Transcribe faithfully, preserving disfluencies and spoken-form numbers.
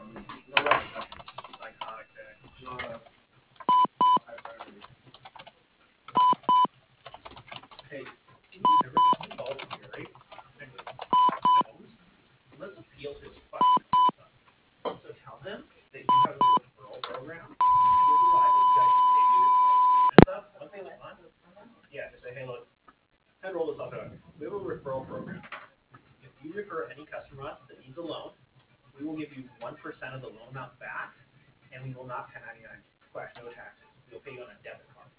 No way. Psychotic day. Not a high priority. Hey, can you ever can you call Gary and knows? Let's appeal to his fucking stuff. So tell him that you have a referral program. And this is what I think you guys should maybe like and stuff. Once they want, yeah, just say, hey, look, how to roll this off out. We have a referral program. If you refer any customer us that needs a loan, we will give you one percent of the loan amount back, and we will not pay ninety-nine slash no taxes. We'll pay you on a debit